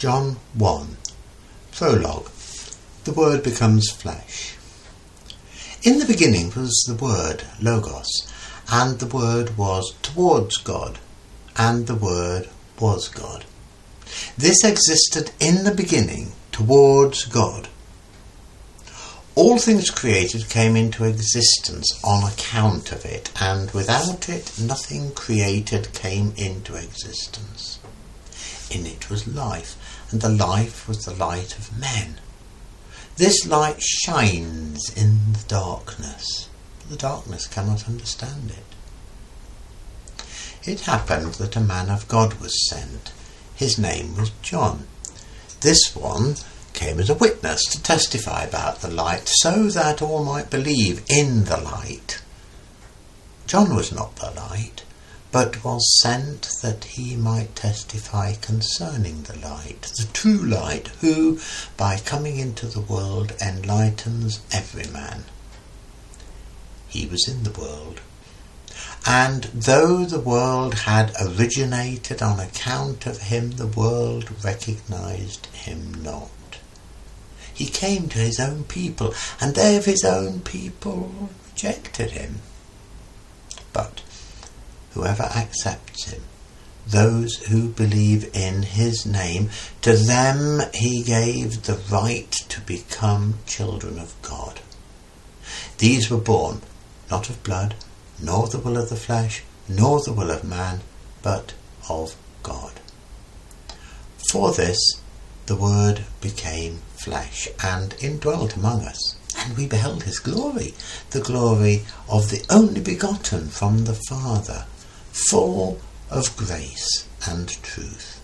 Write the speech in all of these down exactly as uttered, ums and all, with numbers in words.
John one. Prologue. The Word becomes flesh. In the beginning was the Word, Logos, and the Word was towards God, and the Word was God. This existed in the beginning, towards God. All things created came into existence on account of it, and without it nothing created came into existence. In it was life, and the life was the light of men. This light shines in the darkness, but the darkness cannot understand it. It happened that a man of God was sent. His name was John. This one came as a witness to testify about the light, so that all might believe in the light. John was not the light, but was sent that he might testify concerning the light, the true light, who, by coming into the world, enlightens every man. He was in the world, and though the world had originated on account of him, the world recognized him not. He came to his own people, and they of his own people rejected him. But whoever accepts him, those who believe in his name, to them he gave the right to become children of God. These were born not of blood, nor the will of the flesh, nor the will of man, but of God. For this the Word became flesh and indwelt among us, and we beheld his glory, the glory of the only begotten from the Father, full of grace and truth.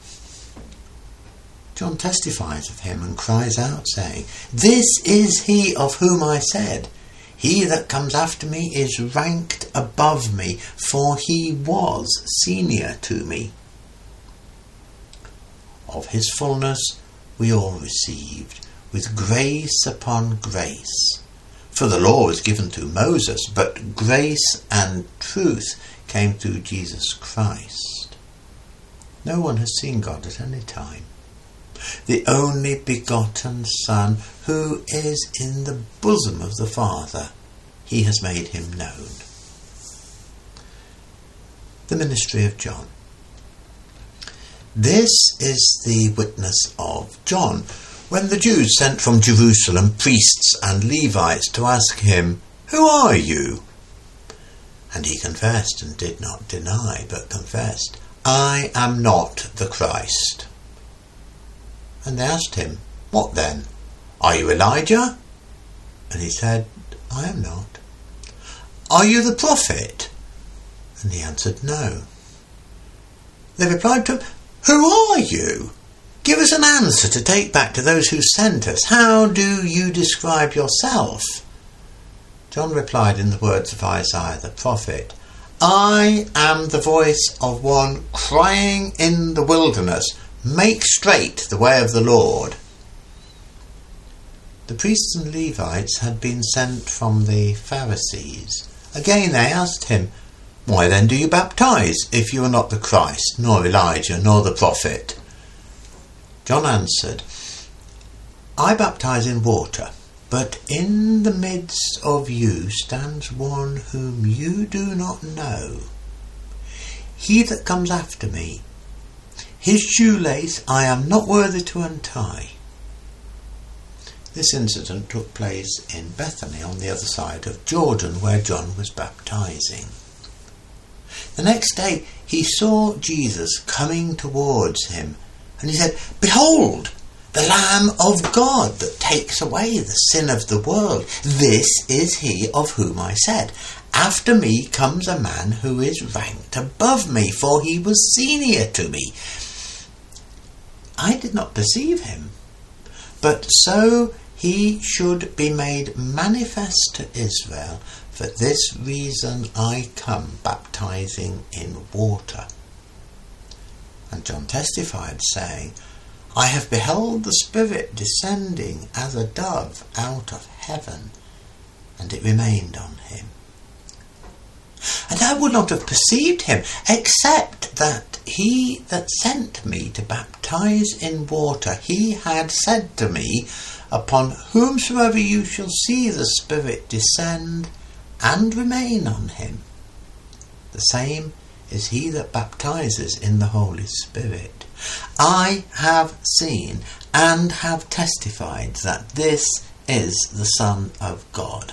John testifies of him and cries out, saying, "This is he of whom I said, he that comes after me is ranked above me, for he was senior to me." Of his fullness we all received, with grace upon grace. For the law was given through Moses, but grace and truth came through Jesus Christ. No one has seen God at any time. The only begotten Son, who is in the bosom of the Father, he has made him known. The ministry of John. This is the witness of John, when the Jews sent from Jerusalem priests and Levites to ask him, "Who are you?" And he confessed and did not deny, but confessed, "I am not the Christ." And they asked him, "What then? Are you Elijah?" And he said, "I am not." "Are you the prophet?" And he answered, "No." They replied to him, "Who are you? Give us an answer to take back to those who sent us. How do you describe yourself?" John replied in the words of Isaiah the prophet, "I am the voice of one crying in the wilderness, make straight the way of the Lord." The priests and Levites had been sent from the Pharisees. Again they asked him, "Why then do you baptize, if you are not the Christ, nor Elijah, nor the prophet?" John answered, "I baptize in water, but in the midst of you stands one whom you do not know. He that comes after me, his shoelace I am not worthy to untie." This incident took place in Bethany on the other side of Jordan, where John was baptizing. The next day he saw Jesus coming towards him, and he said, "Behold, the Lamb of God that takes away the sin of the world. This is he of whom I said, after me comes a man who is ranked above me, for he was senior to me. I did not perceive him, but so he should be made manifest to Israel. For this reason I come baptizing in water." And John testified, saying, "I have beheld the Spirit descending as a dove out of heaven, and it remained on him. And I would not have perceived him, except that he that sent me to baptize in water, he had said to me, upon whomsoever you shall see the Spirit descend and remain on him, the same is he that baptizes in the Holy Spirit. I have seen and have testified that this is the Son of God.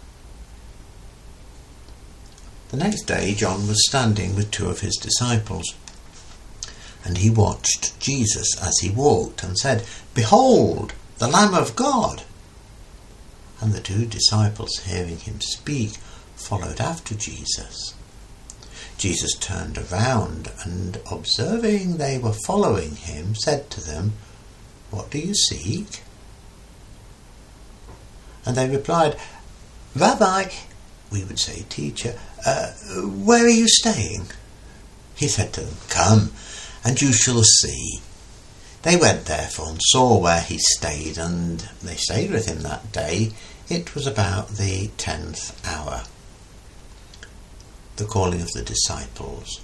The next day John was standing with two of his disciples, and he watched Jesus as he walked, and said, Behold, the Lamb of God! And the two disciples, hearing him speak, followed after Jesus. Jesus turned around, and observing they were following him, said to them, What do you seek? And they replied, Rabbi, we would say teacher, uh, where are you staying? He said to them, Come, and you shall see. They went therefore and saw where he stayed, and they stayed with him that day. It was about the tenth hour. The calling of the disciples.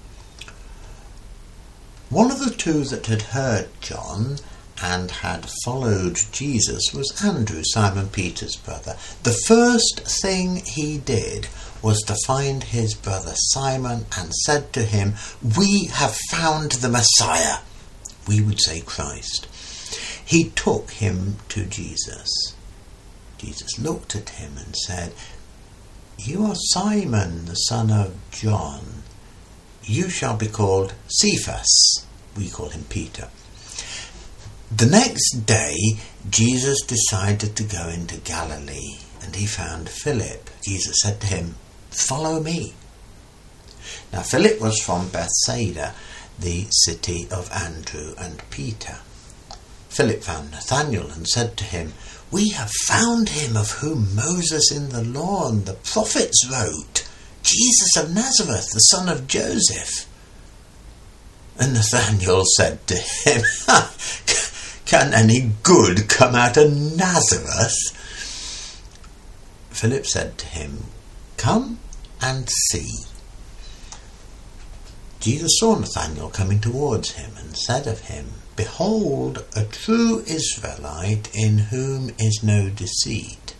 One of the two that had heard John and had followed Jesus was Andrew, Simon Peter's brother. The first thing he did was to find his brother Simon and said to him, We have found the Messiah. We would say Christ. He took him to Jesus. Jesus looked at him and said, You are Simon, the son of John. You shall be called Cephas. We call him Peter. The next day, Jesus decided to go into Galilee, and he found Philip. Jesus said to him, Follow me. Now Philip was from Bethsaida, the city of Andrew and Peter. Philip found Nathanael and said to him, We have found him of whom Moses in the law and the prophets wrote, Jesus of Nazareth, the son of Joseph. And Nathanael said to him, Can any good come out of Nazareth? Philip said to him, Come and see. Jesus saw Nathanael coming towards him and said of him, Behold, a true Israelite in whom is no deceit.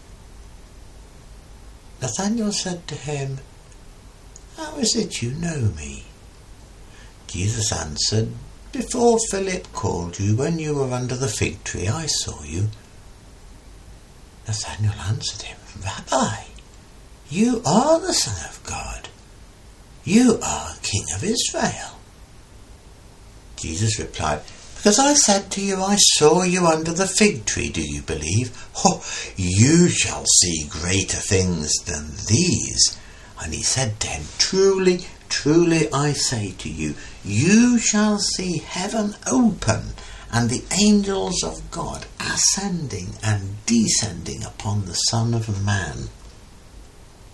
Nathanael said to him, How is it you know me? Jesus answered, Before Philip called you, when you were under the fig tree, I saw you. Nathanael answered him, Rabbi, you are the Son of God. You are King of Israel. Jesus replied, Because I said to you, I saw you under the fig tree, do you believe? Oh, you shall see greater things than these. And he said to him, Truly, truly I say to you, you shall see heaven open, and the angels of God ascending and descending upon the Son of Man.